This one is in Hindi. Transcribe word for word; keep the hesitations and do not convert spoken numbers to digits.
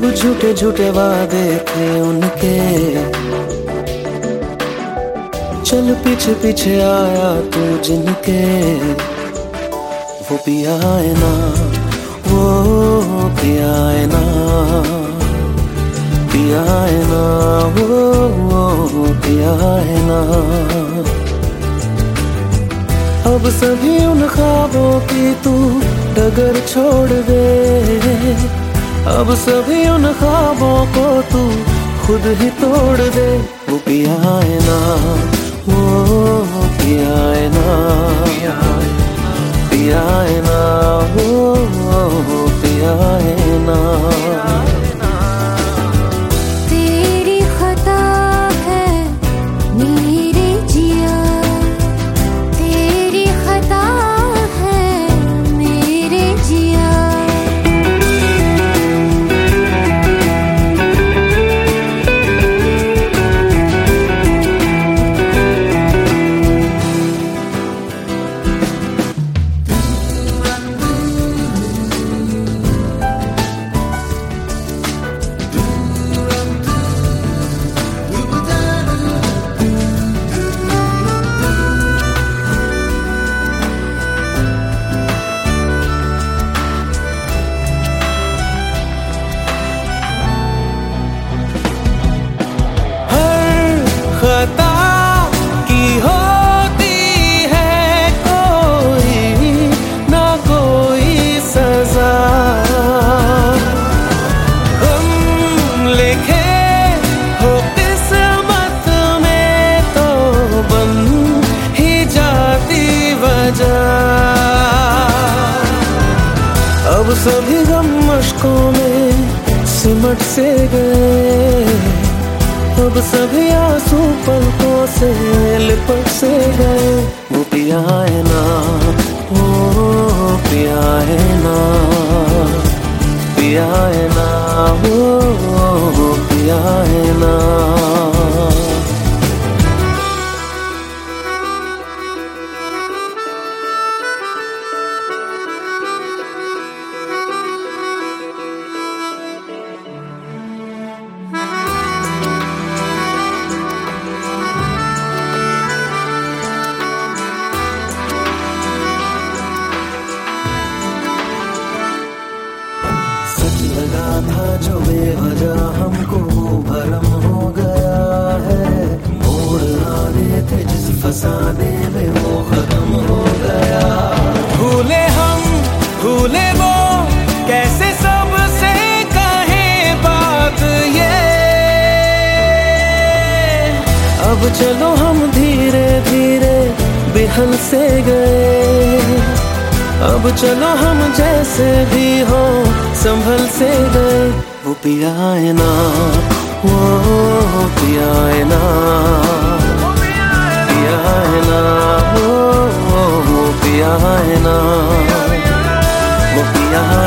सब झूठे झूठे वादे थे उनके, चल पीछे पीछे आया तू जिनके। वो पिया है ना, वो पिया है ना, पिया है ना, वो, वो पिया है ना। अब सभी उन ख्वाबों की तू डगर छोड़ दे, अब सभी उन ख्वाबों को तू खुद ही तोड़ दे। वो पिया है ना, वो पिया है ना, पिया है ना, वो पिया है ना। तेरी खता है मेरे जिया, तेरी खता है मेरे जिया। खता की होती है कोई ना कोई सजा, हम लिखे हो किस्मत में तो बन ही जाती वजह। अब सभी गम मुश्कों में सिमट से गए, अब सभी आंसू पलकों से लिपट से गए। वो पिया है ना, वो पिया है ना, पिया है ना, वो पिया है ना। लगा था जो बेवजह हमको भरम हो गया है, मोड़ आने थे जिस फसाने में वो खत्म हो गया। भूले हम भूले वो कैसे सबसे कहें बात ये, अब चलो हम धीरे धीरे बिहल से गए, अब चलो हम जैसे भी हो संभल से गए। वो पिया है ना, वो पिया है ना, पिया है ना, वो पिया है ना, वो पिया